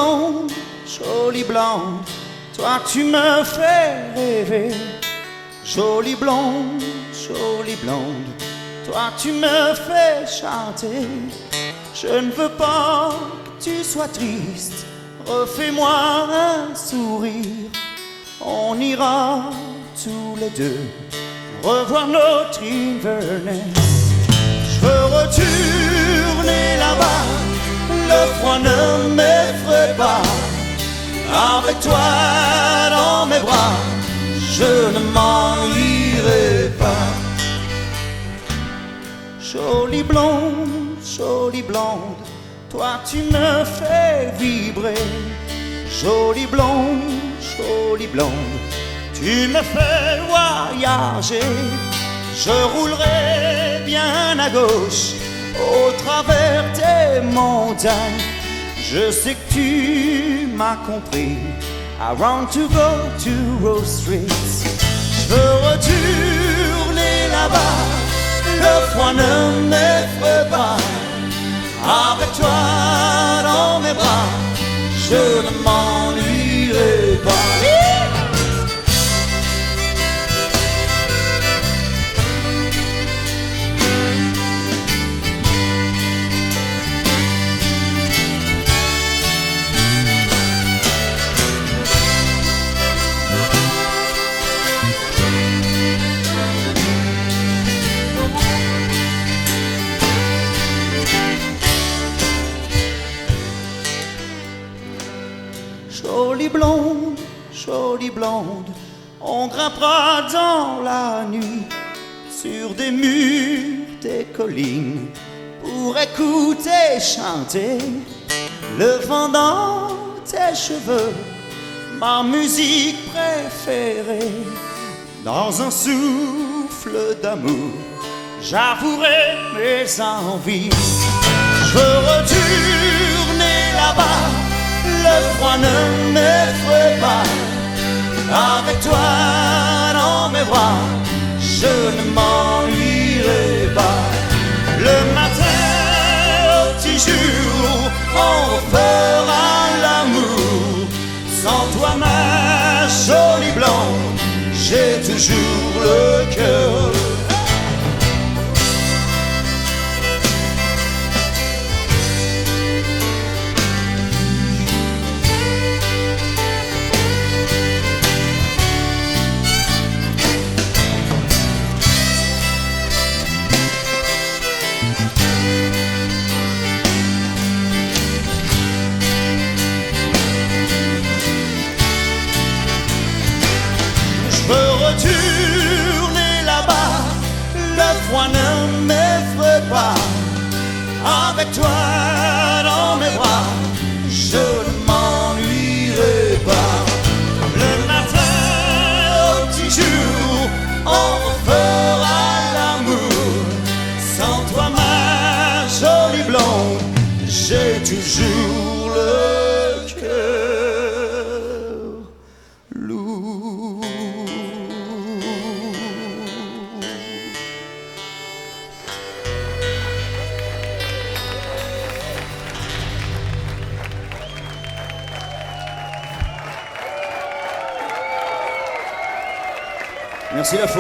jolie blonde, toi tu me fais rêver. Jolie blonde, toi tu me fais chanter. Je ne veux pas que tu sois triste, refais-moi un sourire. On ira tous les deux revoir notre Inverness. Je veux retourner là-bas, le froid ne m'effraie pas. Avec toi dans mes bras, je ne m'ennuierai pas. Jolie blonde, toi tu me fais vibrer. Jolie blonde, tu me fais voyager. Je roulerai bien à gauche au travers des montagnes. Je sais que tu m'as compris. I want to go to Rose Street. Je veux retourner là-bas, le froid ne m'effraie pas. Avec toi dans mes bras, je ne m'ennuierai pas. Jolie blonde, on grimpera dans la nuit sur des murs, des collines, pour écouter chanter le vent dans tes cheveux, ma musique préférée. Dans un souffle d'amour, j'avouerai mes envies. Je veux retourner là-bas, le froid ne m'effraie pas. Avec toi dans mes bras, je ne m'ennuierai pas. Le matin au petit jour, on fera l'amour. Sans toi ma jolie blonde, j'ai toujours le cœur. Retourner là-bas, le froid ne m'effraie pas. Avec toi dans mes bras, je ne m'ennuierai pas. Le matin au petit jour, on fera l'amour. Sans toi ma jolie blonde, j'ai toujours le cœur lourd. Merci la foule.